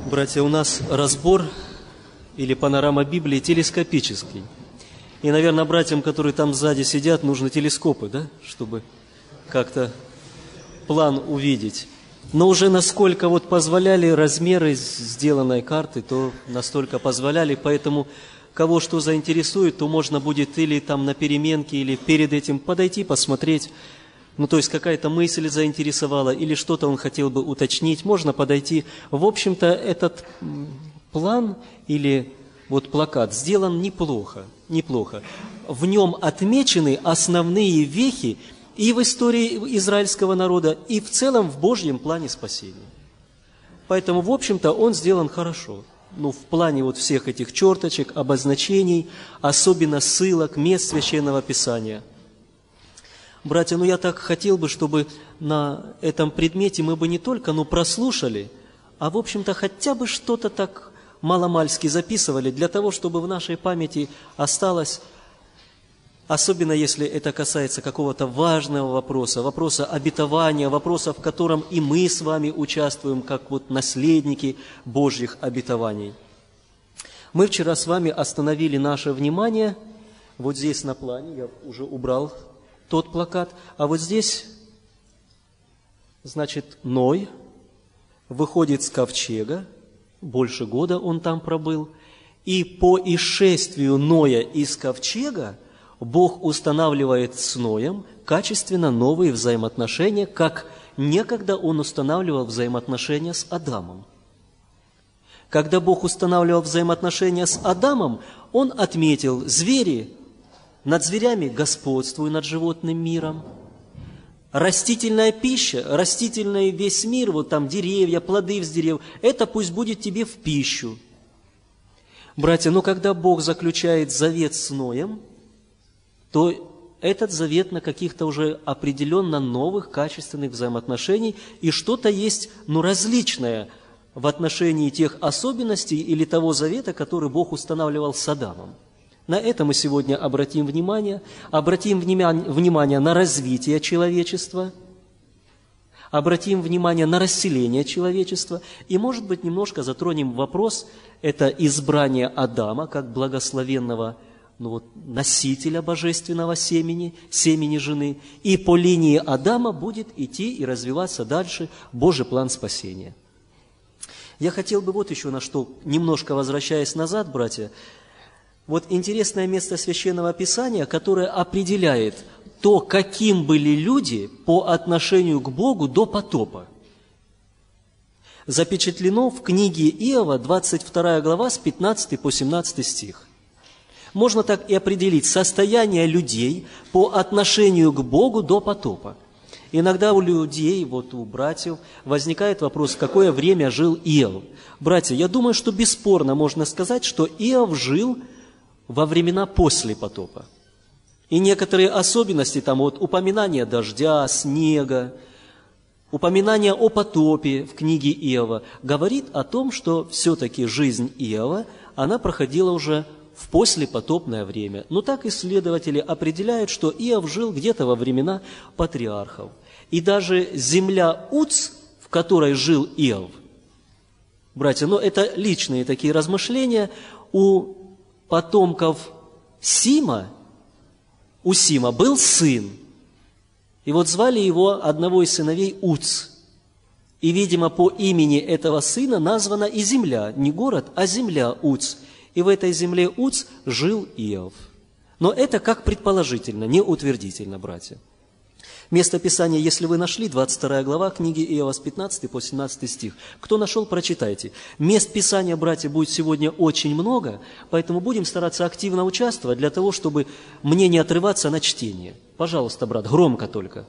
Братья, у нас разбор или панорама Библии телескопический. И, наверное, братьям, которые там сзади сидят, нужны телескопы, да, чтобы как-то план увидеть. Но уже насколько вот позволяли размеры сделанной карты, то настолько позволяли, поэтому кого что заинтересует, то можно будет или там на переменке, или перед этим подойти, посмотреть. Ну, то есть какая-то мысль заинтересовала, или что-то он хотел бы уточнить, можно подойти. В общем-то, этот план или вот плакат сделан неплохо. В нем отмечены основные вехи и в истории израильского народа, и в целом в Божьем плане спасения. Поэтому, в общем-то, он сделан хорошо. Ну, в плане вот всех этих черточек, обозначений, особенно ссылок, мест Священного Писания. Братья, я так хотел бы, чтобы на этом предмете мы бы не только, прослушали, а, в общем-то, хотя бы что-то так маломальски записывали, для того, чтобы в нашей памяти осталось, особенно если это касается какого-то важного вопроса обетования, вопроса, в котором и мы с вами участвуем, как вот наследники Божьих обетований. Мы вчера с вами остановили наше внимание, вот здесь на плане, я уже убрал тот плакат, а вот здесь, значит, Ной выходит с ковчега, больше года он там пробыл, и по исшествию Ноя из ковчега Бог устанавливает с Ноем качественно новые взаимоотношения, как некогда Он устанавливал взаимоотношения с Адамом. Когда Бог устанавливал взаимоотношения с Адамом, Он отметил: звери, над зверями господствуй над животным миром, растительная пища, растительный весь мир, вот там деревья, плоды из деревьев, это пусть будет тебе в пищу. Братья, когда Бог заключает завет с Ноем, то этот завет на каких-то уже определенно новых качественных взаимоотношений, и что-то есть, различное в отношении тех особенностей или того завета, который Бог устанавливал с Адамом. На это мы сегодня обратим внимание на развитие человечества, обратим внимание на расселение человечества, и, может быть, немножко затронем вопрос, это избрание Адама как благословенного носителя божественного семени жены, и по линии Адама будет идти и развиваться дальше Божий план спасения. Я хотел бы вот еще на что, немножко возвращаясь назад, братья, вот интересное место Священного Писания, которое определяет то, каким были люди по отношению к Богу до потопа. Запечатлено в книге Иова, 22 глава, с 15 по 17 стих. Можно так и определить состояние людей по отношению к Богу до потопа. Иногда у людей, у братьев, возникает вопрос, в какое время жил Иов. Братья, я думаю, что бесспорно можно сказать, что Иов жил во времена после потопа. И некоторые особенности, упоминание дождя, снега, упоминание о потопе в книге Иова, говорит о том, что все-таки жизнь Иова, она проходила уже в послепотопное время. Но так исследователи определяют, что Иов жил где-то во времена патриархов. И даже земля Уц, в которой жил Иов, братья, это личные такие размышления, у потомков Сима, у Сима был сын, и звали его одного из сыновей Уц. И, видимо, по имени этого сына названа и земля, не город, а земля Уц. И в этой земле Уц жил Иов. Но это как предположительно, не утвердительно, братья. Место Писания, если вы нашли, 22 глава книги Иова с 15 по 17 стих. Кто нашел, прочитайте. Мест Писания, братья, будет сегодня очень много, поэтому будем стараться активно участвовать для того, чтобы мне не отрываться на чтение. Пожалуйста, брат, громко только.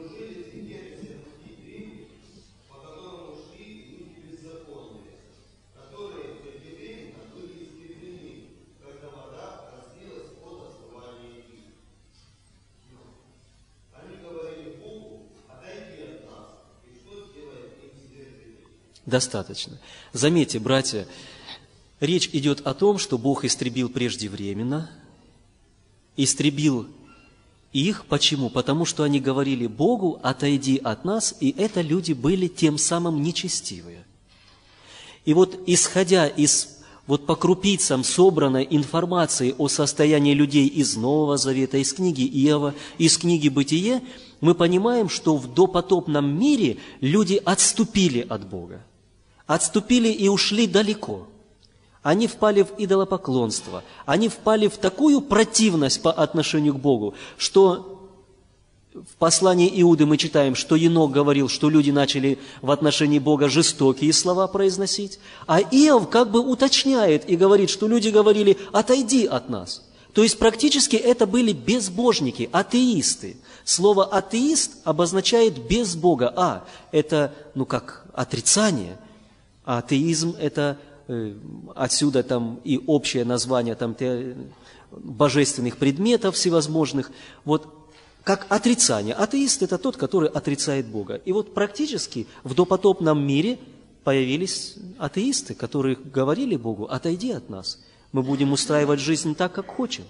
Достаточно. Заметьте, братья, речь идет о том, что Бог истребил преждевременно, истребил их. Почему? Потому что они говорили Богу: отойди от нас, и это люди были тем самым нечестивые. И вот исходя из вот по крупицам собранной информации о состоянии людей из Нового Завета, из книги Иова, из книги Бытие, мы понимаем, что в допотопном мире люди отступили от Бога. Отступили и ушли далеко. Они впали в идолопоклонство. Они впали в такую противность по отношению к Богу, что в послании Иуды мы читаем, что Енох говорил, что люди начали в отношении Бога жестокие слова произносить, а Иов как бы уточняет и говорит, что люди говорили: «Отойди от нас». То есть практически это были безбожники, атеисты. Слово «атеист» обозначает «без Бога». Это, как отрицание. А атеизм – это отсюда там и общее название там, божественных предметов всевозможных. Вот как отрицание. Атеист – это тот, который отрицает Бога. И вот практически в допотопном мире появились атеисты, которые говорили Богу: «Отойди от нас, мы будем устраивать жизнь так, как хотим».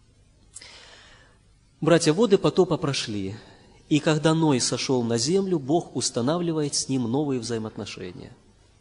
Братья, воды потопа прошли, и когда Ной сошел на землю, Бог устанавливает с ним новые взаимоотношения.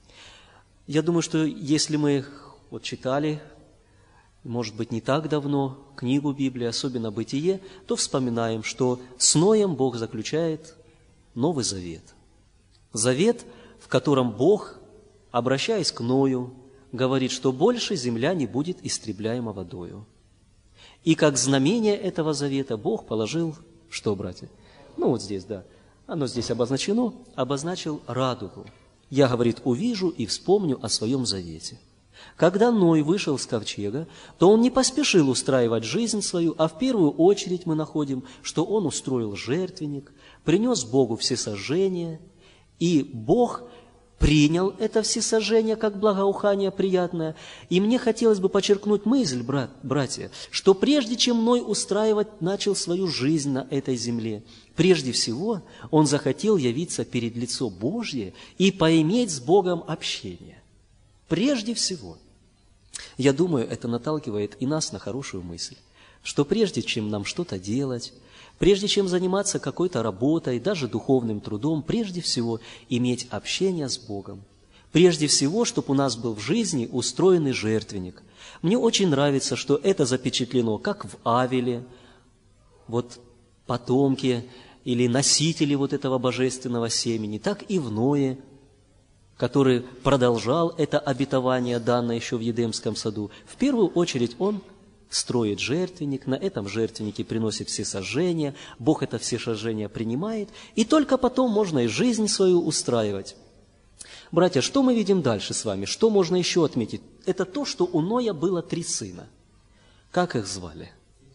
Я думаю, что если мы вот читали, может быть, не так давно, книгу Библии, особенно Бытие, то вспоминаем, что с Ноем Бог заключает Новый Завет. Завет, в котором Бог, обращаясь к Ною, говорит, что больше земля не будет истребляема водою. И как знамение этого завета Бог положил, что, братья? Вот здесь, да, оно здесь обозначено, обозначил радугу. «Я, говорит, увижу и вспомню о своем завете». Когда Ной вышел с ковчега, то он не поспешил устраивать жизнь свою, а в первую очередь мы находим, что он устроил жертвенник, принес Богу всесожжение, и Бог принял это всесожжение как благоухание приятное. И мне хотелось бы подчеркнуть мысль, братья, что прежде чем Ной устраивать начал свою жизнь на этой земле, прежде всего он захотел явиться перед лицо Божье и поиметь с Богом общение. Прежде всего. Я думаю, это наталкивает и нас на хорошую мысль, что прежде чем нам что-то делать, прежде чем заниматься какой-то работой, даже духовным трудом, прежде всего иметь общение с Богом. Прежде всего, чтобы у нас был в жизни устроенный жертвенник. Мне очень нравится, что это запечатлено как в Авеле, вот потомки или носители вот этого божественного семени, так и в Ное, который продолжал это обетование, данное еще в Едемском саду. В первую очередь он строит жертвенник, на этом жертвеннике приносит всесожжение, Бог это всесожжение принимает, и только потом можно и жизнь свою устраивать. Братья, что мы видим дальше с вами? Что можно еще отметить? Это то, что у Ноя было 3 сына. Как их звали?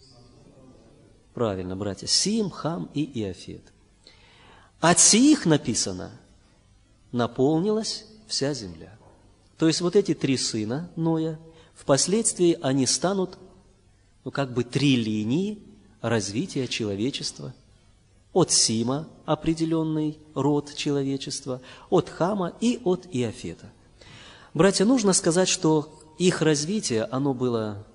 Правильно, братья, Сим, Хам и Иафет. От сих написано: наполнилась вся земля. То есть вот эти 3 сына Ноя, впоследствии они станут, 3 линии развития человечества. От Сима определенный род человечества, от Хама и от Иафета. Братья, нужно сказать, что их развитие, оно было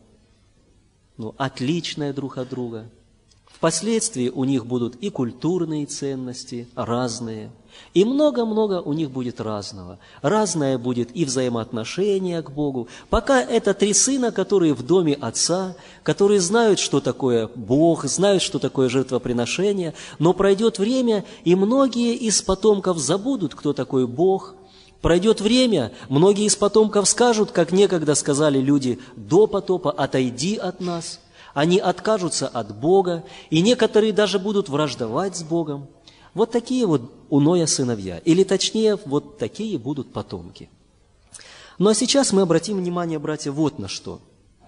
отличное друг от друга. Впоследствии у них будут и культурные ценности разные, и много-много у них будет разного. Разное будет и взаимоотношение к Богу. Пока это 3 сына, которые в доме отца, которые знают, что такое Бог, знают, что такое жертвоприношение, но пройдет время, и многие из потомков забудут, кто такой Бог. Пройдет время, многие из потомков скажут, как некогда сказали люди до потопа: «Отойди от нас». Они откажутся от Бога, и некоторые даже будут враждовать с Богом. Вот такие вот у Ноя сыновья, или точнее, вот такие будут потомки. Ну а сейчас мы обратим внимание, братья, вот на что.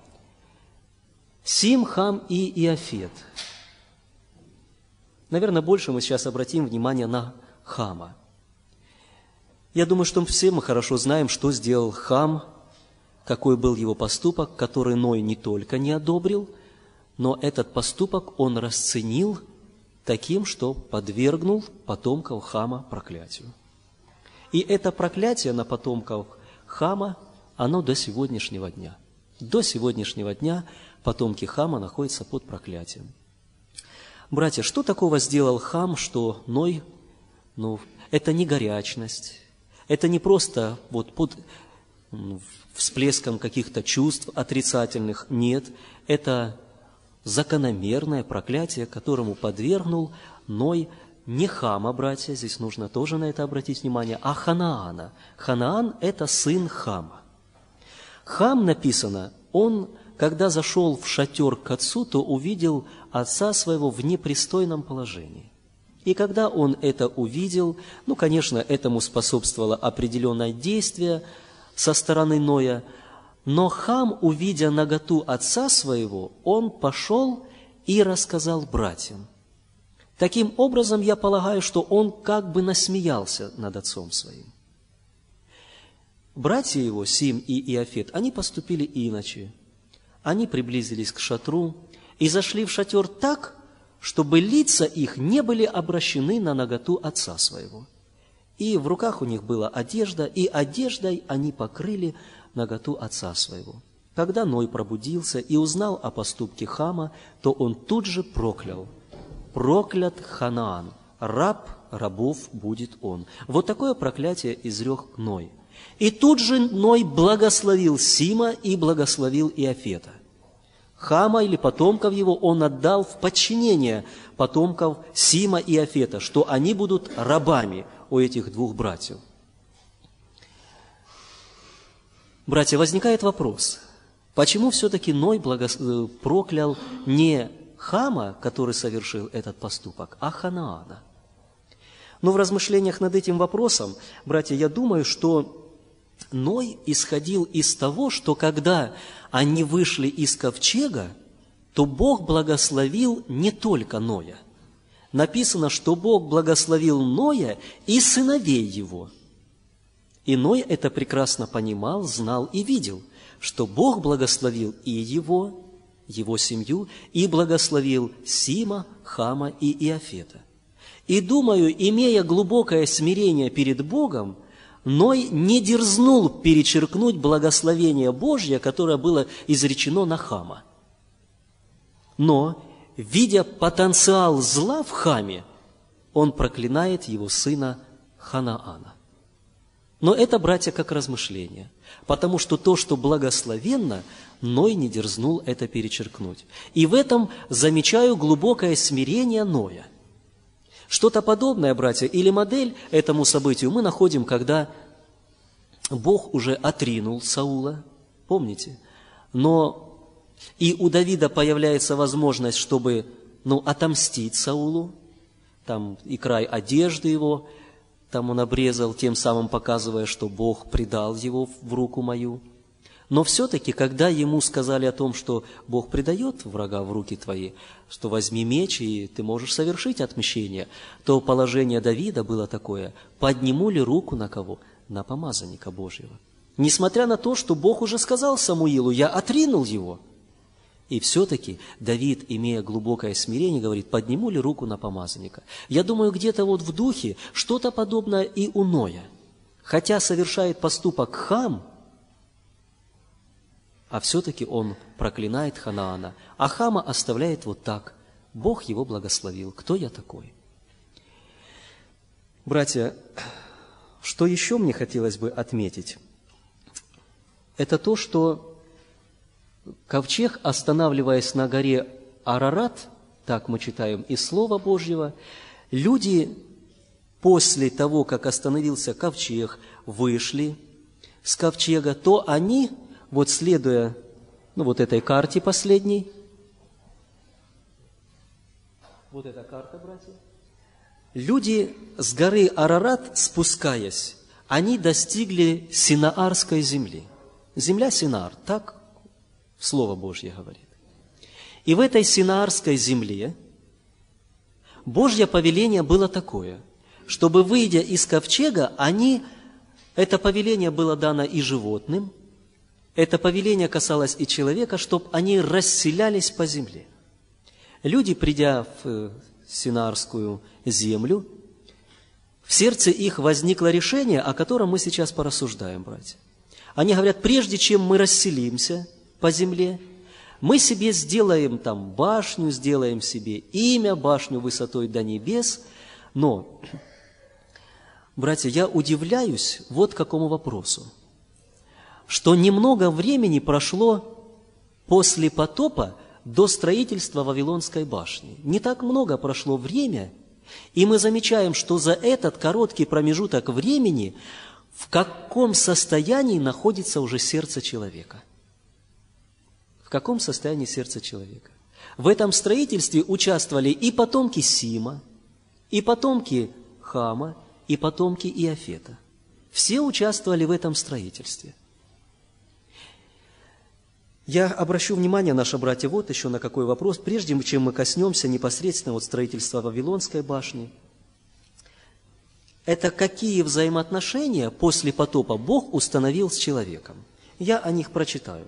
Сим, Хам и Иафет. Наверное, больше мы сейчас обратим внимание на Хама. Я думаю, что все мы хорошо знаем, что сделал Хам, какой был его поступок, который Ной не только не одобрил, но этот поступок он расценил таким, что подвергнул потомков Хама проклятию. И это проклятие на потомков Хама, оно до сегодняшнего дня. До сегодняшнего дня потомки Хама находятся под проклятием. Братья, что такого сделал Хам, что Ной, это не горячность, это не просто всплеском каких-то чувств отрицательных. Нет, это закономерное проклятие, которому подвергнул Ной не Хама, братья, здесь нужно тоже на это обратить внимание, а Ханаана. Ханаан – это сын Хама. Хам, написано, он, когда зашел в шатер к отцу, то увидел отца своего в непристойном положении. И когда он это увидел, конечно, этому способствовало определенное действие со стороны Ноя, но Хам, увидя наготу отца своего, он пошел и рассказал братьям. Таким образом, я полагаю, что он как бы насмеялся над отцом своим. Братья его, Сим и Иафет, они поступили иначе. Они приблизились к шатру и зашли в шатер так, чтобы лица их не были обращены на наготу отца своего. И в руках у них была одежда, и одеждой они покрыли наготу отца своего. Когда Ной пробудился и узнал о поступке Хама, то он тут же проклял. «Проклят Ханаан, раб рабов будет он». Вот такое проклятие изрек Ной. И тут же Ной благословил Сима и благословил Иафета. Хама или потомков его он отдал в подчинение потомков Сима и Иафета, что они будут рабами у этих двух братьев. Братья, возникает вопрос, почему все-таки Ной проклял не Хама, который совершил этот поступок, а Ханаана? Но в размышлениях над этим вопросом, братья, я думаю, что Ной исходил из того, что когда они вышли из ковчега, то Бог благословил не только Ноя. Написано, что Бог благословил Ноя и сыновей его. И Ной это прекрасно понимал, знал и видел, что Бог благословил и его семью, и благословил Сима, Хама и Иафета. И думаю, имея глубокое смирение перед Богом, Ной не дерзнул перечеркнуть благословение Божье, которое было изречено на Хама. Но, видя потенциал зла в Хаме, он проклинает его сына Ханаана. Но это, братья, как размышление, потому что то, что благословенно, Ной не дерзнул это перечеркнуть. И в этом замечаю глубокое смирение Ноя. Что-то подобное, братья, или модель этому событию мы находим, когда Бог уже отринул Саула, помните? Но и у Давида появляется возможность, чтобы отомстить Саулу, там и край одежды его, там он обрезал, тем самым показывая, что Бог предал его в руку мою. Но все-таки, когда ему сказали о том, что Бог предает врага в руки твои, что возьми меч, и ты можешь совершить отмщение, то положение Давида было такое: подниму ли руку на кого? На помазанника Божьего. Несмотря на то, что Бог уже сказал Самуилу, я отринул его. И все-таки Давид, имея глубокое смирение, говорит, подниму ли руку на помазанника. Я думаю, где-то вот в духе что-то подобное и у Ноя. Хотя совершает поступок Хам, а все-таки он проклинает Ханаана, а Хама оставляет вот так. Бог его благословил. Кто я такой? Братья, что еще мне хотелось бы отметить? Это то, что ковчег, останавливаясь на горе Арарат, так мы читаем из Слова Божьего, люди после того, как остановился ковчег, вышли с ковчега, то они, вот следуя вот этой карте последней, вот эта карта, братья, люди с горы Арарат, спускаясь, они достигли Синаарской земли. Земля Синаар, так Слово Божье говорит. И в этой Синаарской земле Божье повеление было такое, чтобы, выйдя из ковчега, это повеление было дано и животным, это повеление касалось и человека, чтобы они расселялись по земле. Люди, придя в Синаарскую землю, в сердце их возникло решение, о котором мы сейчас порассуждаем, братья. Они говорят, прежде чем мы расселимся по земле, мы себе сделаем там башню, сделаем себе имя, башню высотой до небес. Но, братья, я удивляюсь вот какому вопросу, что немного времени прошло после потопа до строительства Вавилонской башни. Не так много прошло время, и мы замечаем, что за этот короткий промежуток времени в каком состоянии находится уже сердце человека. В каком состоянии сердце человека? В этом строительстве участвовали и потомки Сима, и потомки Хама, и потомки Иафета. Все участвовали в этом строительстве. Я обращу внимание, наши братья, вот еще на какой вопрос, прежде чем мы коснемся непосредственно строительства Вавилонской башни. Это какие взаимоотношения после потопа Бог установил с человеком. Я о них прочитаю.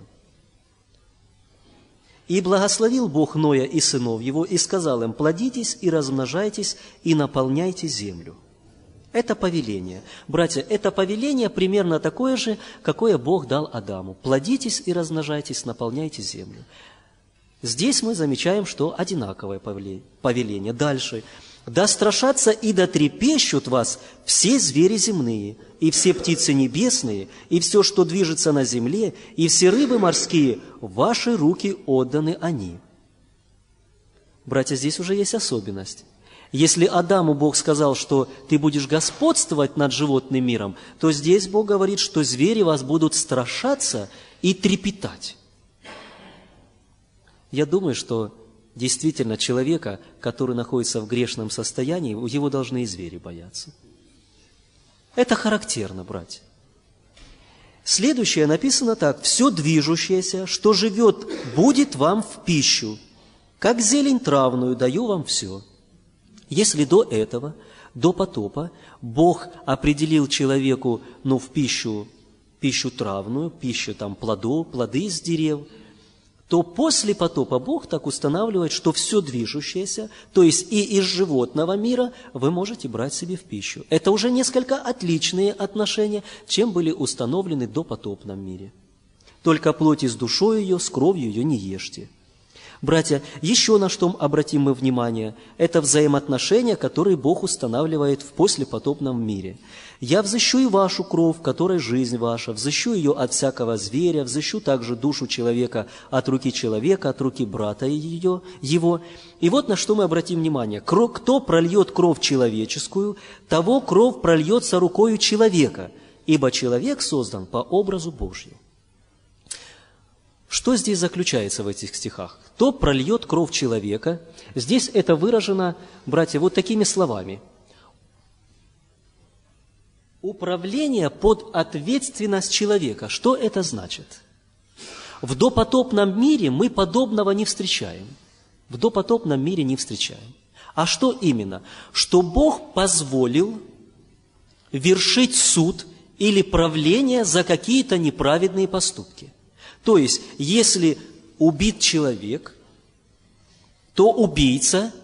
«И благословил Бог Ноя и сынов его, и сказал им: плодитесь и размножайтесь, и наполняйте землю». Это повеление. Братья, это повеление примерно такое же, какое Бог дал Адаму. Плодитесь и размножайтесь, наполняйте землю. Здесь мы замечаем, что одинаковое повеление. Дальше. «Да страшатся и да трепещут вас все звери земные, и все птицы небесные, и все, что движется на земле, и все рыбы морские, в ваши руки отданы они». Братья, здесь уже есть особенность. Если Адаму Бог сказал, что ты будешь господствовать над животным миром, то здесь Бог говорит, что звери вас будут страшаться и трепетать. Я думаю, что действительно человека, который находится в грешном состоянии, его должны и звери бояться. Это характерно, братья. Следующее написано так: «Все движущееся, что живет, будет вам в пищу, как зелень травную даю вам все». Если до этого, до потопа, Бог определил человеку, в пищу травную, пищу плоды из дерев, то после потопа Бог так устанавливает, что все движущееся, то есть и из животного мира, вы можете брать себе в пищу. Это уже несколько отличные отношения, чем были установлены до потопном мире. «Только плоть с душой ее, с кровью ее не ешьте». Братья, еще на что обратим мы внимание, это взаимоотношения, которые Бог устанавливает в послепотопном мире. «Я взыщу и вашу кровь, в которой жизнь ваша, взыщу ее от всякого зверя, взыщу также душу человека от руки человека, от руки брата его». И вот на что мы обратим внимание. «Кто прольет кровь человеческую, того кровь прольется рукою человека, ибо человек создан по образу Божью». Что здесь заключается в этих стихах? «Кто прольет кровь человека?» Здесь это выражено, братья, вот такими словами. Управление под ответственность человека. Что это значит? В допотопном мире мы подобного не встречаем. В допотопном мире не встречаем. А что именно? Что Бог позволил вершить суд или правление за какие-то неправедные поступки. То есть, если убит человек, то убийца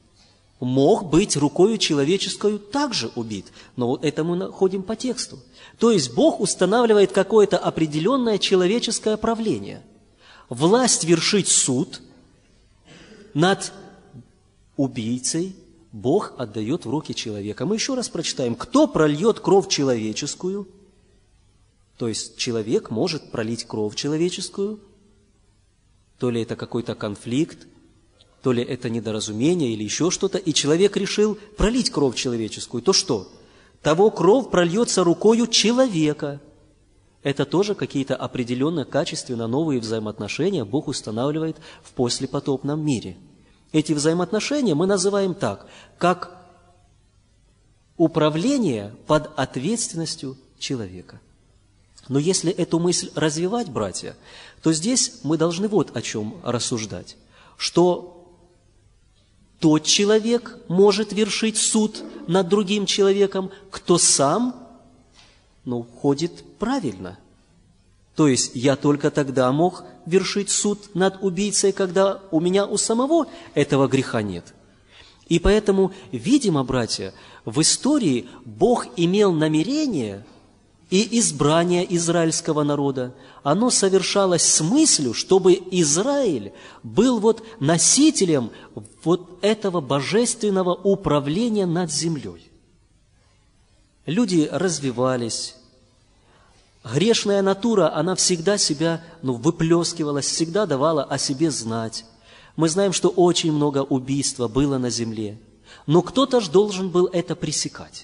мог быть рукою человеческую также убит. Но вот это мы находим по тексту. То есть, Бог устанавливает какое-то определенное человеческое правление. Власть вершить суд над убийцей Бог отдает в руки человека. Мы еще раз прочитаем. «Кто прольет кровь человеческую?» То есть человек может пролить кровь человеческую, то ли это какой-то конфликт, то ли это недоразумение или еще что-то, и человек решил пролить кровь человеческую, то что? Того кровь прольется рукою человека. Это тоже какие-то определенно качественно новые взаимоотношения Бог устанавливает в послепотопном мире. Эти взаимоотношения мы называем так, как управление под ответственностью человека. Но если эту мысль развивать, братья, то здесь мы должны вот о чем рассуждать, что тот человек может вершить суд над другим человеком, кто сам, ходит правильно. То есть я только тогда мог вершить суд над убийцей, когда у меня у самого этого греха нет. И поэтому, видимо, братья, в истории Бог имел намерение и избрание израильского народа, оно совершалось с мыслью, чтобы Израиль был носителем этого божественного управления над землей. Люди развивались, Грешная натура, она всегда себя выплескивалась, всегда давала о себе знать. Мы знаем, что очень много убийства было на земле. Но кто-то же должен был это пресекать.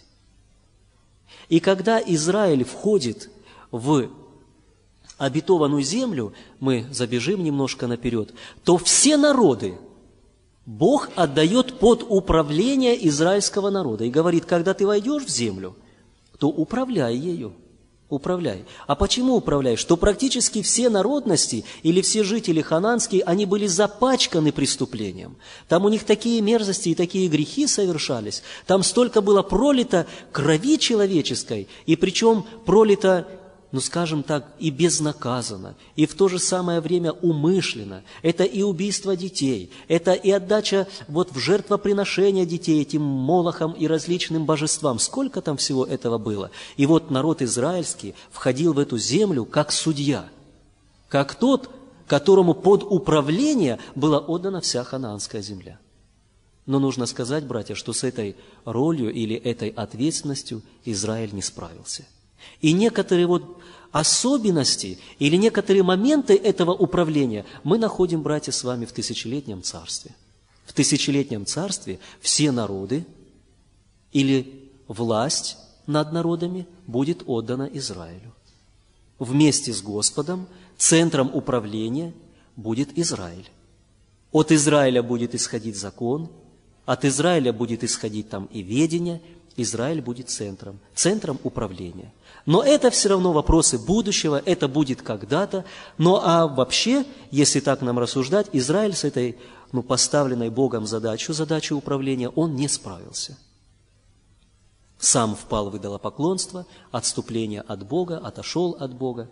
И когда Израиль входит в обетованную землю, мы забежим немножко наперед, то все народы Бог отдает под управление израильского народа. И говорит, когда ты войдешь в землю, то управляй ею. Управляй. А почему управляй? Что практически все народности или все жители хананские, они были запачканы преступлением. Там у них такие мерзости и такие грехи совершались. Там столько было пролито крови человеческой, и причем пролито, скажем так, и безнаказанно, и в то же самое время умышленно. Это и убийство детей, это и отдача в жертвоприношение детей этим молохам и различным божествам. Сколько там всего этого было? И народ израильский входил в эту землю как судья, как тот, которому под управление была отдана вся ханаанская земля. Но нужно сказать, братья, что с этой ролью или этой ответственностью Израиль не справился. И некоторые особенности или некоторые моменты этого управления мы находим, братья, с вами в тысячелетнем царстве. В тысячелетнем царстве все народы или власть над народами будет отдана Израилю. Вместе с Господом центром управления будет Израиль. От Израиля будет исходить закон, от Израиля будет исходить там и ведение. Израиль будет центром управления. Но это все равно вопросы будущего, это будет когда-то. А вообще, если так нам рассуждать, Израиль с этой поставленной Богом задачей управления, он не справился. Сам впал в идолопоклонство, отступление от Бога, отошел от Бога.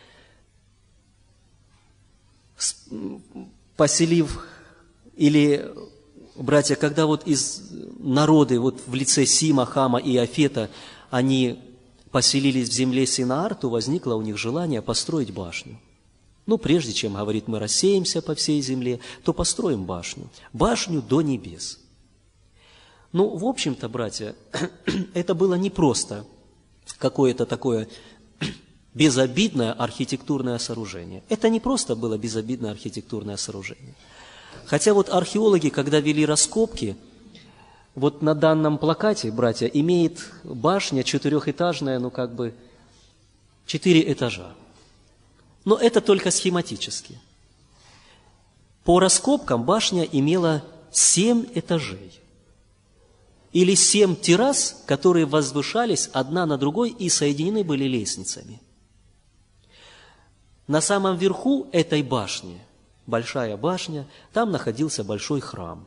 Поселив или... Братья, когда из народы в лице Сима, Хама и Иафета, они поселились в земле Синаар, то возникло у них желание построить башню. Прежде чем, говорит, мы рассеемся по всей земле, то построим башню. Башню до небес. В общем-то, братья, это было не просто какое-то такое безобидное архитектурное сооружение. Это не просто было безобидное архитектурное сооружение. Хотя археологи, когда вели раскопки, на данном плакате, братья, имеет башня четырехэтажная, 4 этажа. Но это только схематически. По раскопкам башня имела 7 этажей. Или 7 террас, которые возвышались одна на другой и соединены были лестницами. На самом верху этой башни, большая башня, там находился большой храм.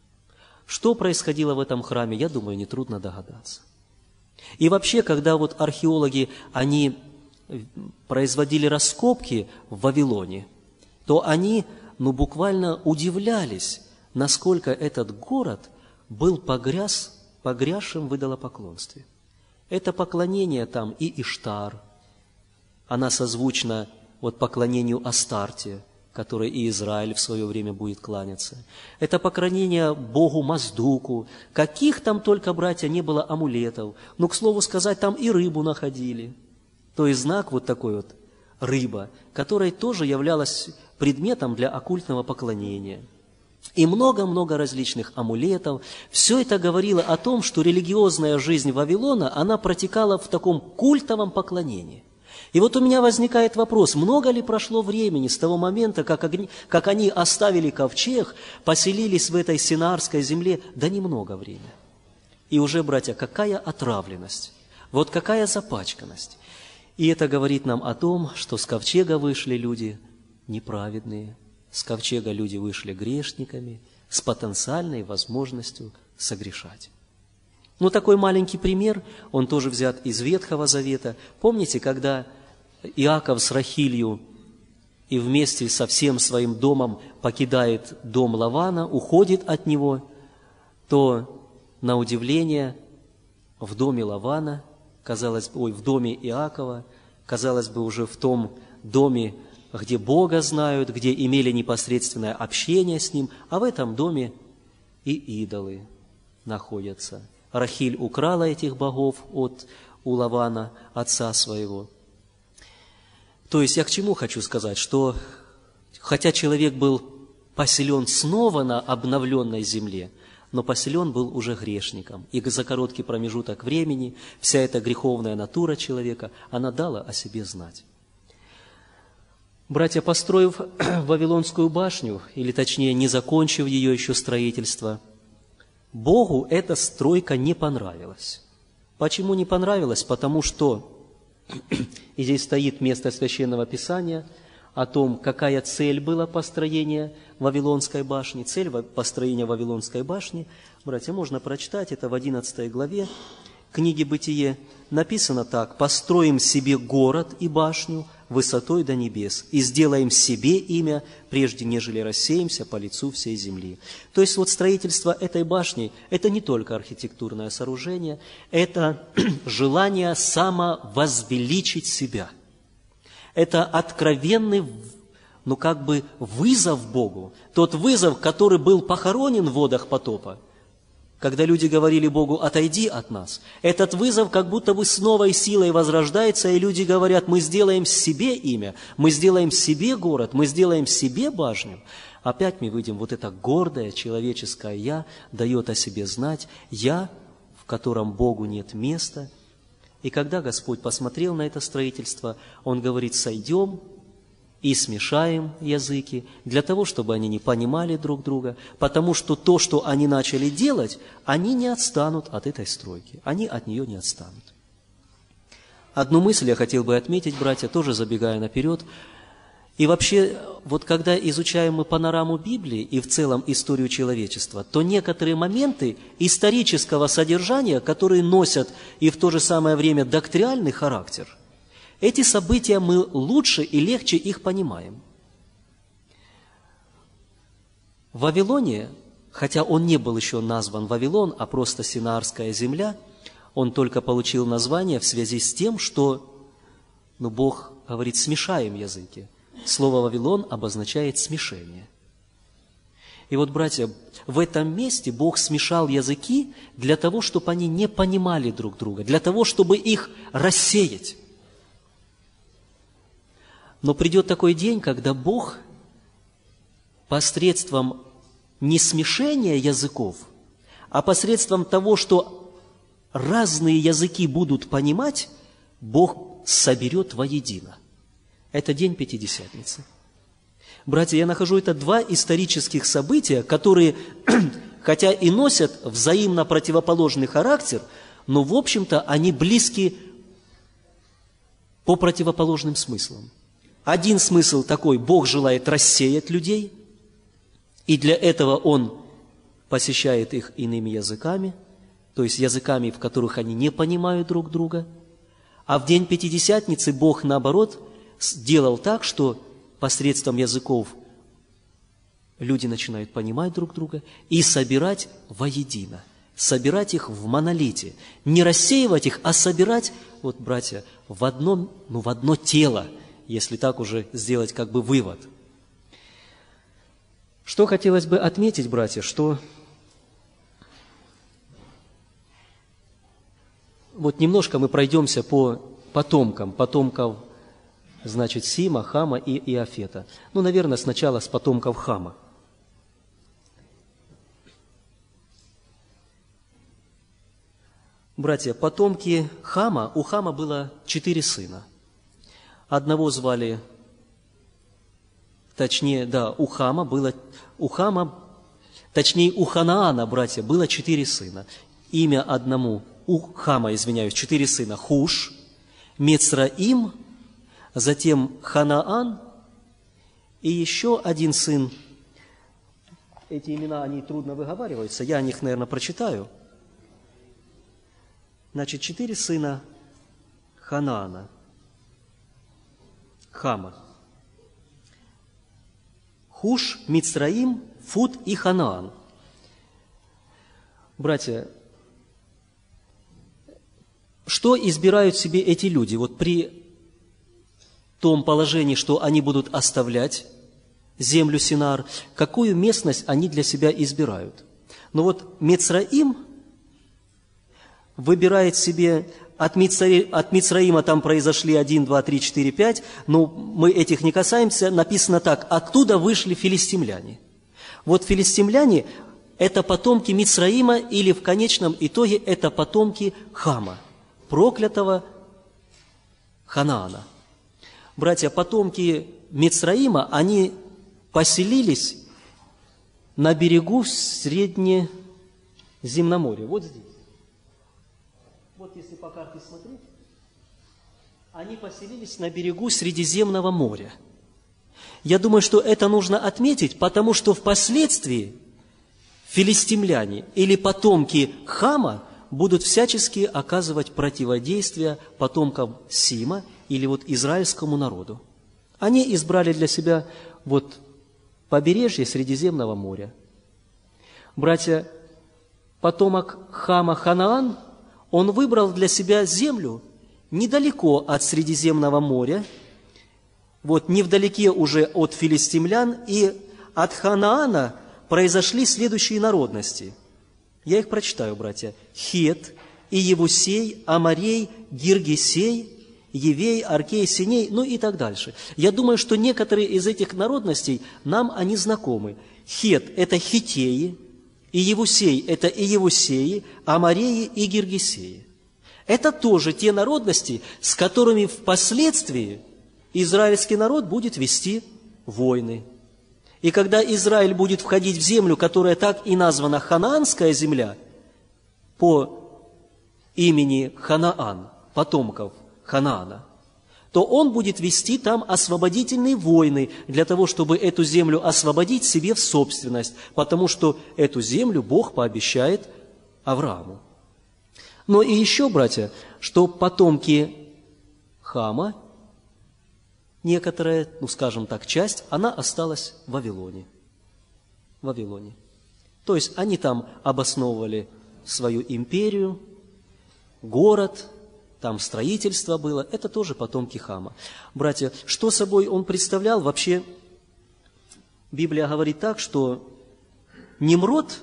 Что происходило в этом храме, я думаю, нетрудно догадаться. И вообще, когда археологи, они производили раскопки в Вавилоне, то они, буквально удивлялись, насколько этот город был погрязшим в идолопоклонстве. Это поклонение там и Иштар, она созвучна поклонению Астарте, которой и Израиль в свое время будет кланяться. Это поклонение Богу Маздуку. Каких там только, братья, не было амулетов. К слову сказать, там и рыбу находили. То есть знак такой рыба, которая тоже являлась предметом для оккультного поклонения. И много-много различных амулетов. Все это говорило о том, что религиозная жизнь Вавилона, она протекала в таком культовом поклонении. И у меня возникает вопрос, много ли прошло времени с того момента, как они оставили ковчег, поселились в этой Синаарской земле? Да немного времени. И уже, братья, какая отравленность, какая запачканность. И это говорит нам о том, что с ковчега вышли люди неправедные, с ковчега люди вышли грешниками, с потенциальной возможностью согрешать. Такой маленький пример, он тоже взят из Ветхого Завета. Помните, когда Иаков с Рахилью и вместе со всем своим домом покидает дом Лавана, уходит от него, то, на удивление, в доме Лавана, в доме Иакова, казалось бы, уже в том доме, где Бога знают, где имели непосредственное общение с Ним, а в этом доме и идолы находятся. Рахиль украла этих богов у Лавана, отца своего. То есть я к чему хочу сказать, что хотя человек был поселен снова на обновленной земле, но поселен был уже грешником. И за короткий промежуток времени вся эта греховная натура человека, она дала о себе знать. Братья, построив Вавилонскую башню, или точнее не закончив ее еще строительство, Богу эта стройка не понравилась. Почему не понравилась? Потому что, и здесь стоит место Священного Писания о том, какая цель была построения Вавилонской башни. Цель построения Вавилонской башни, братья, можно прочитать, это в 11 главе книги «Бытие». Написано так: «Построим себе город и башню высотой до небес, и сделаем себе имя, прежде нежели рассеемся по лицу всей земли». То есть вот строительство этой башни – это не только архитектурное сооружение, это желание самовозвеличить себя. Это откровенный, вызов Богу. Тот вызов, который был похоронен в водах потопа, когда люди говорили Богу: «Отойди от нас». Этот вызов как будто бы с новой силой возрождается, и люди говорят: мы сделаем себе имя, мы сделаем себе город, мы сделаем себе башню. Опять мы видим, вот это гордое человеческое «я» дает о себе знать, «я», в котором Богу нет места. И когда Господь посмотрел на это строительство, Он говорит: сойдем и смешаем языки, для того, чтобы они не понимали друг друга, потому что то, что они начали делать, они не отстанут от этой стройки, они от нее не отстанут. Одну мысль я хотел бы отметить, братья, тоже забегая наперед. И вообще, вот когда изучаем мы панораму Библии и в целом историю человечества, то некоторые моменты исторического содержания, которые носят и в то же самое время доктриальный характер, эти события мы лучше и легче их понимаем. В Вавилоне, хотя он не был еще назван Вавилон, а просто Синаарская земля, он только получил название в связи с тем, что Бог говорит: смешаем языки. Слово «Вавилон» обозначает смешение. И вот, братья, в этом месте Бог смешал языки для того, чтобы они не понимали друг друга, для того, чтобы их рассеять. Но придет такой день, когда Бог посредством не смешения языков, а посредством того, что разные языки будут понимать, Бог соберет воедино. Это день Пятидесятницы. Братья, я нахожу это два исторических события, которые, хотя и носят взаимно противоположный характер, но, в общем-то, они близки по противоположным смыслам. Один смысл такой: Бог желает рассеять людей, и для этого Он посещает их иными языками, то есть языками, в которых они не понимают друг друга. А в день Пятидесятницы Бог, наоборот, сделал так, что посредством языков люди начинают понимать друг друга и собирать воедино, собирать их в монолите. Не рассеивать их, а собирать, вот, братья, в одно тело, если так уже сделать как бы вывод. Что хотелось бы отметить, братья, что вот немножко мы пройдемся по потомков, значит, Сима, Хама и Иафета. Наверное, сначала с потомков Хама. Братья, потомки Хама, у Хама было 4 сына. Одного звали, у Ханаана, братья, было 4 сына. Имя одному, у Хама, 4 сына: Хуш, Мицраим, затем Ханаан и еще один сын. Эти имена, они трудно выговариваются, я о них, наверное, прочитаю. Значит, 4 сына Ханаана, Хама: Хуш, Мицраим, Фут и Ханаан. Братья, что избирают себе эти люди? Вот при том положении, что они будут оставлять землю Синаар, какую местность они для себя избирают? Мицраим выбирает себе от Мицраима там произошли 1, 2, 3, 4, 5, но мы этих не касаемся. Написано так: оттуда вышли филистимляне. Вот филистимляне – это потомки Мицраима, или в конечном итоге это потомки Хама, проклятого Ханаана. Братья, потомки Мицраима, они поселились на берегу Среднеземноморья, вот здесь. Вот если по карте смотреть, они поселились на берегу Средиземного моря. Я думаю, что это нужно отметить, потому что впоследствии филистимляне или потомки Хама будут всячески оказывать противодействие потомкам Сима или вот израильскому народу. Они избрали для себя вот побережье Средиземного моря. Братья, потомок Хама Ханаан, он выбрал для себя землю недалеко от Средиземного моря, вот невдалеке уже от филистимлян, и от Ханаана произошли следующие народности. Я их прочитаю, братья. Хет, Иевусей, Амарей, Гиргесей, Евей, Аркей, Синей, ну и так дальше. Я думаю, что некоторые из этих народностей нам они знакомы. Хет – это хитеи, Иевусей – это иевусеи, Амареи и Гиргесеи. Это тоже те народности, с которыми впоследствии израильский народ будет вести войны. И когда Израиль будет входить в землю, которая так и названа Ханаанская земля, по имени Ханаан, потомков Ханаана, то он будет вести там освободительные войны для того, чтобы эту землю освободить себе в собственность, потому что эту землю Бог пообещает Аврааму. Но и еще, братья, что потомки Хама, некоторая, ну скажем так, часть, она осталась в Вавилоне. В Вавилоне. То есть они там обосновывали свою империю, город, там строительство было, это тоже потомки Хама. Братья, что собой он представлял? Вообще, Библия говорит так, что Нимрод,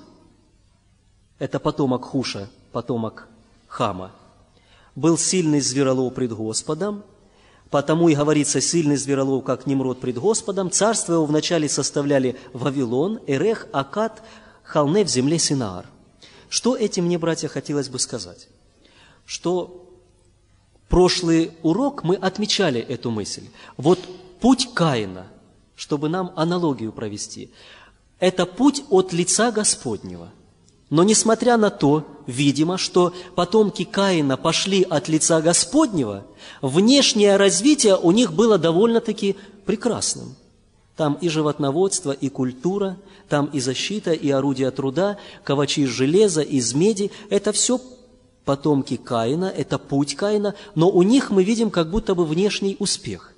это потомок Хуша, потомок Хама, был сильный зверолов пред Господом, потому и говорится, сильный зверолов, как Нимрод пред Господом. Царство его вначале составляли Вавилон, Эрех, Акад, Халне в земле Синаар. Что этим мне, братья, хотелось бы сказать? Что прошлый урок мы отмечали эту мысль. Вот путь Каина, чтобы нам аналогию провести, это путь от лица Господнего. Но несмотря на то, видимо, что потомки Каина пошли от лица Господнего, внешнее развитие у них было довольно-таки прекрасным. Там и животноводство, и культура, там и защита, и орудия труда, ковачи из железа, из меди. Это все потомки Каина, это путь Каина, но у них мы видим как будто бы внешний успех.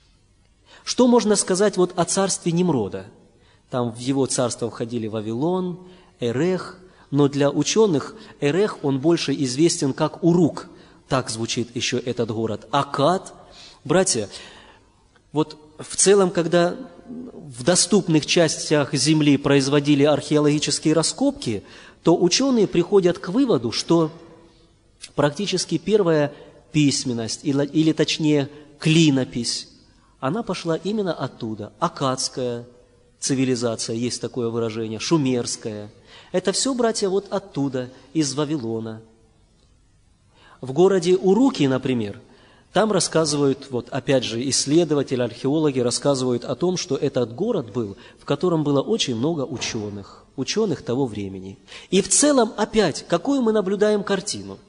Что можно сказать вот о царстве Нимрода? Там в его царство входили Вавилон, Эрех, но для ученых Эрех, он больше известен как Урук, так звучит еще этот город. Акад. Братья, вот в целом, когда в доступных частях земли производили археологические раскопки, то ученые приходят к выводу, что практически первая письменность, или точнее клинопись, она пошла именно оттуда. Аккадская цивилизация, есть такое выражение, шумерская. Это все, братья, вот оттуда, из Вавилона. В городе Уруки, например, там рассказывают, вот опять же, исследователи, археологи рассказывают о том, что этот город был, в котором было очень много ученых того времени. И в целом, опять, какую мы наблюдаем картину?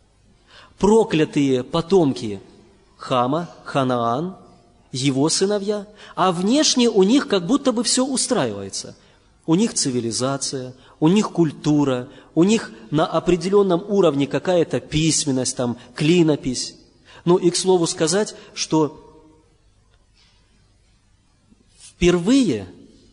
Проклятые потомки Хама, Ханаан, его сыновья, а внешне у них как будто бы все устраивается. У них цивилизация, у них культура, у них на определенном уровне какая-то письменность, там, клинопись. Ну и к слову сказать, что впервые,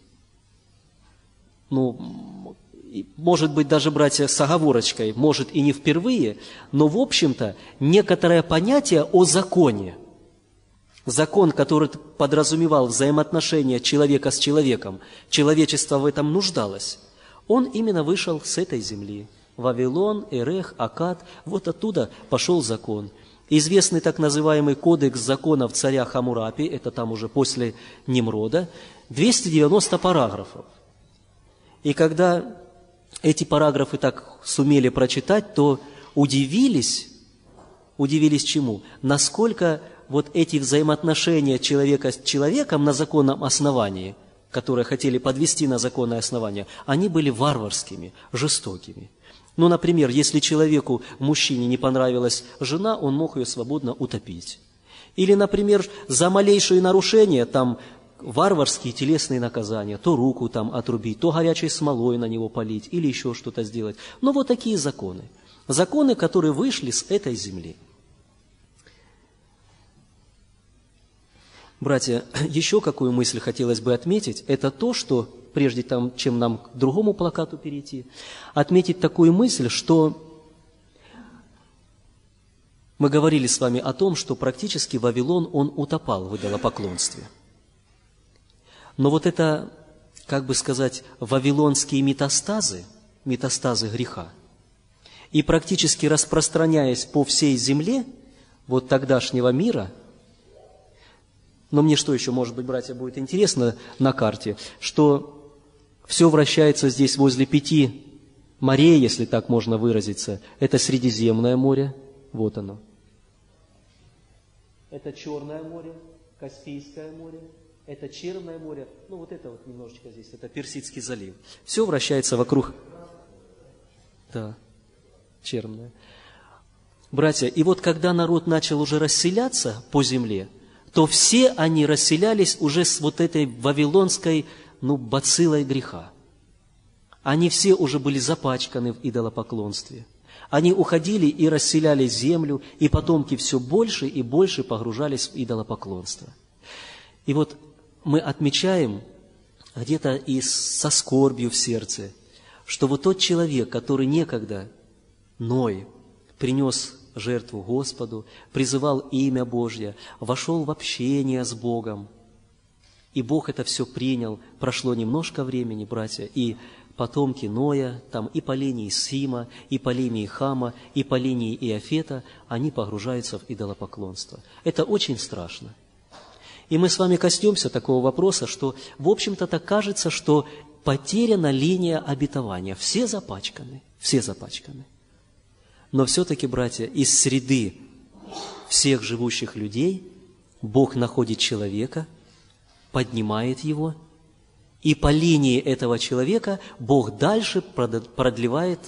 может быть, даже, братья, с оговорочкой, может и не впервые, но, в общем-то, некоторое понятие о законе, закон, который подразумевал взаимоотношения человека с человеком, человечество в этом нуждалось, он именно вышел с этой земли, Вавилон, Эрех, Акад, вот оттуда пошел закон. Известный так называемый кодекс законов царя Хаммурапи, это там уже после Нимрода, 290 параграфов. И когда эти параграфы так сумели прочитать, то удивились чему? Насколько вот эти взаимоотношения человека с человеком на законном основании, которые хотели подвести на законное основание, они были варварскими, жестокими. Ну, например, если человеку, мужчине, не понравилась жена, он мог ее свободно утопить. Или, например, за малейшие нарушения, там, варварские телесные наказания, то руку там отрубить, то горячей смолой на него полить, или еще что-то сделать. Но вот такие законы. Законы, которые вышли с этой земли. Братья, еще какую мысль хотелось бы отметить, это то, что, прежде чем нам к другому плакату перейти, отметить такую мысль, что мы говорили с вами о том, что практически Вавилон, он утопал в идолопоклонстве. Но вот это, как бы сказать, вавилонские метастазы греха, и практически распространяясь по всей земле вот тогдашнего мира, но мне что еще, может быть, братья, будет интересно на карте, что все вращается здесь возле 5 морей, если так можно выразиться. Это Средиземное море, вот оно. Это Черное море, Каспийское море, это Черное море, ну вот это вот немножечко здесь, это Персидский залив. Все вращается вокруг... Да, Черное. Братья, и вот когда народ начал уже расселяться по земле, то все они расселялись уже с вот этой вавилонской, бациллой греха. Они все уже были запачканы в идолопоклонстве. Они уходили и расселяли землю, и потомки все больше и больше погружались в идолопоклонство. И вот мы отмечаем где-то и со скорбью в сердце, что вот тот человек, который некогда, Ной, принес жертву Господу, призывал имя Божье, вошел в общение с Богом, и Бог это все принял. Прошло немножко времени, братья, и потомки Ноя, там и по линии Сима, и по линии Хама, и по линии Иофета, они погружаются в идолопоклонство. Это очень страшно. И мы с вами коснемся такого вопроса, что, в общем-то, так кажется, что потеряна линия обетования. Все запачканы, все запачканы. Но все-таки, братья, из среды всех живущих людей Бог находит человека, поднимает его, и по линии этого человека Бог дальше продолжает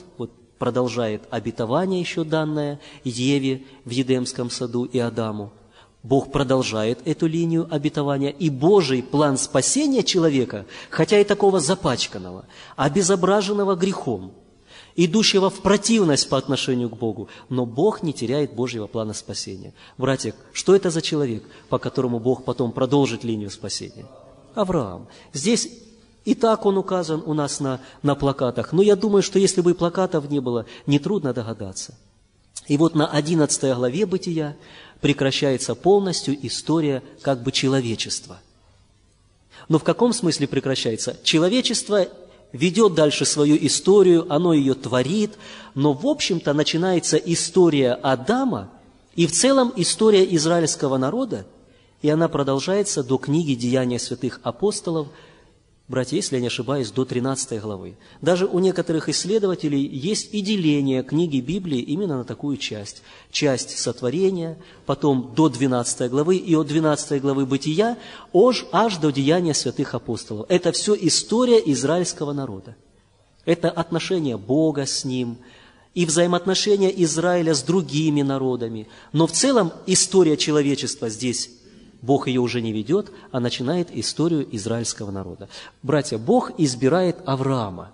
обетование еще данное Еве в Едемском саду и Адаму. Бог продолжает эту линию обетования, и Божий план спасения человека, хотя и такого запачканного, обезображенного грехом, идущего в противность по отношению к Богу, но Бог не теряет Божьего плана спасения. Братья, что это за человек, по которому Бог потом продолжит линию спасения? Авраам. Здесь и так он указан у нас на плакатах, но я думаю, что если бы плакатов не было, нетрудно догадаться. И вот на 11 главе Бытия прекращается полностью история как бы человечества. Но в каком смысле прекращается? Человечество ведет дальше свою историю, оно ее творит, но, в общем-то, начинается история Адама и в целом история израильского народа, и она продолжается до книги «Деяния святых апостолов», братья, если я не ошибаюсь, до 13 главы. Даже у некоторых исследователей есть и деление книги Библии именно на такую часть. Часть сотворения, потом до 12 главы, и от 12 главы Бытия аж до Деяния святых апостолов. Это все история израильского народа. Это отношение Бога с ним и взаимоотношения Израиля с другими народами. Но в целом история человечества здесь Бог ее уже не ведет, а начинает историю израильского народа. Братья, Бог избирает Авраама.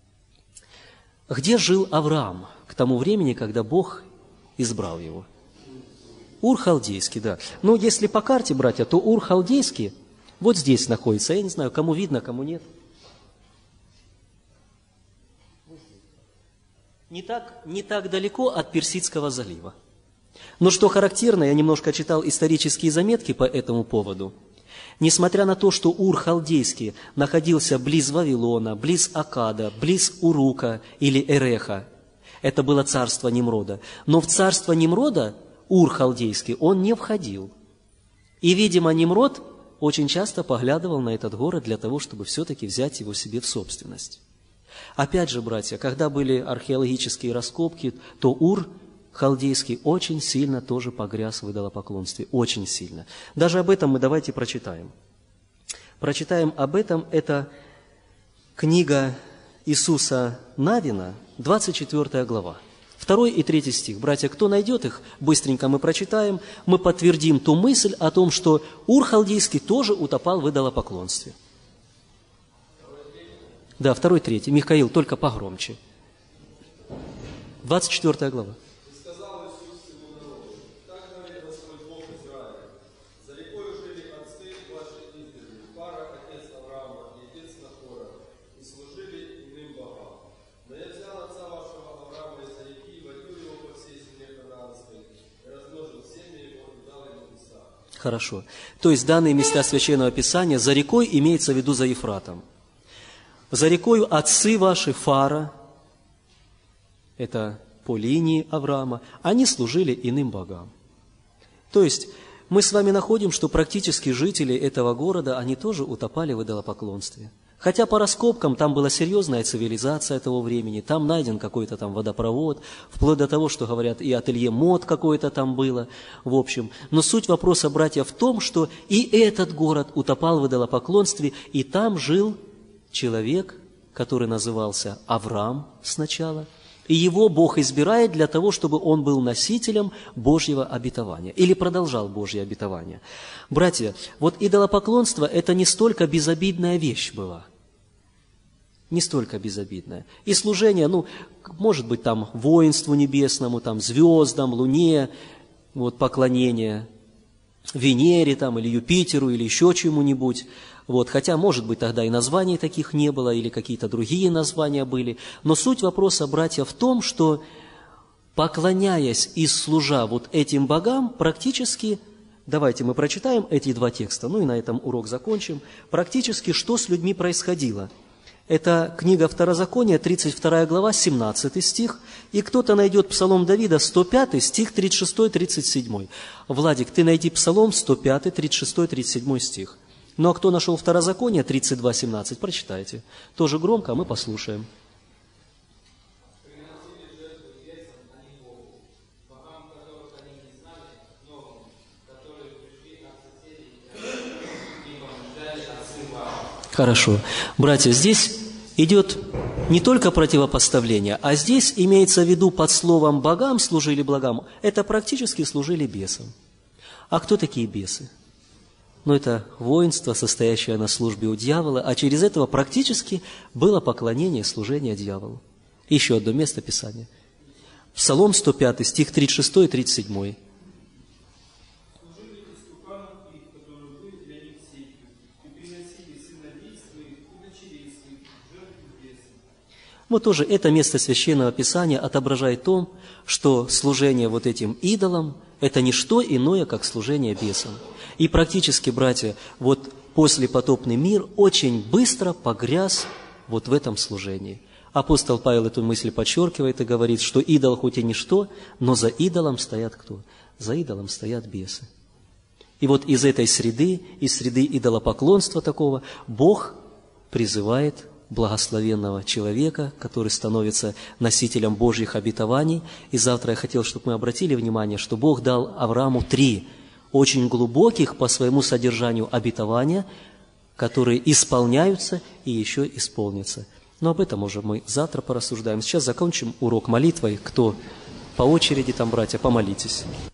Где жил Авраам к тому времени, когда Бог избрал его? Ур-Халдейский, да. Но если по карте, братья, то Ур-Халдейский вот здесь находится. Я не знаю, кому видно, кому нет. Не так далеко от Персидского залива. Но что характерно, я немножко читал исторические заметки по этому поводу. Несмотря на то, что Ур-Халдейский находился близ Вавилона, близ Акада, близ Урука или Эреха, Это было царство Нимрода. Но в царство Нимрода Ур халдейский, он не входил. И, видимо, Нимрод очень часто поглядывал на этот город для того, чтобы все-таки взять его себе в собственность. Опять же, братья, когда были археологические раскопки, то Ур халдейский очень сильно тоже погряз в идолопоклонстве. Очень сильно. Даже об этом мы давайте прочитаем. Прочитаем об этом. Это книга Иисуса Навина, 24 глава. 2 и 3 стих. Братья, кто найдет их, быстренько мы прочитаем. Мы подтвердим ту мысль о том, что Ур халдейский тоже утопал в идолопоклонстве. Да, 2 и 3. Михаил, только погромче. 24 глава. Хорошо. То есть данные места Священного Писания за рекой имеется в виду за Ефратом. За рекою отцы ваши, Фара, это по линии Авраама, они служили иным богам. То есть мы с вами находим, что практически жители этого города, они тоже утопали в идолопоклонстве. Хотя по раскопкам там была серьезная цивилизация того времени, там найден какой-то там водопровод, вплоть до того, что говорят, и ателье мод какое-то там было, в общем. Но суть вопроса, братья, в том, что и этот город утопал в идолопоклонстве, и там жил человек, который назывался Авраам сначала, и его Бог избирает для того, чтобы он был носителем Божьего обетования, или продолжал Божье обетование. Братья, вот идолопоклонство – это не столько безобидная вещь была, не столько безобидная. И служение, может быть, там воинству небесному, там звездам, луне, вот поклонение Венере там, или Юпитеру, или еще чему-нибудь. Вот, хотя, может быть, тогда и названий таких не было, или какие-то другие названия были. Но суть вопроса, братья, в том, что, поклоняясь и служа вот этим богам, практически, давайте мы прочитаем эти два текста, и на этом урок закончим, практически что с людьми происходило. Это книга Второзакония, 32 глава, 17 стих, и кто-то найдет Псалом Давида, 105 стих, 36-37. Владик, ты найди Псалом 105, 36-37 стих. Ну а кто нашел Второзаконие, 32:17, прочитайте. Тоже громко, а мы послушаем. Хорошо. Братья, здесь идет не только противопоставление, а здесь имеется в виду под словом «богам» служили благам, это практически служили бесам. А кто такие бесы? Это воинство, состоящее на службе у дьявола, а через этого практически было поклонение, служение дьяволу. Еще одно место Писания. Псалом 105, стих 36 и 37. Вот тоже это место Священного Писания отображает то, что служение вот этим идолам – это не что иное, как служение бесам. И практически, братья, вот послепотопный мир очень быстро погряз вот в этом служении. Апостол Павел эту мысль подчеркивает и говорит, что идол хоть и ничто, но за идолом стоят кто? За идолом стоят бесы. И вот из этой среды, из среды идолопоклонства такого, Бог призывает благословенного человека, который становится носителем Божьих обетований. И завтра я хотел, чтобы мы обратили внимание, что Бог дал Аврааму 3 очень глубоких по своему содержанию обетования, которые исполняются и еще исполнятся. Но об этом уже мы завтра порассуждаем. Сейчас закончим урок молитвой. Кто по очереди там, братья, помолитесь.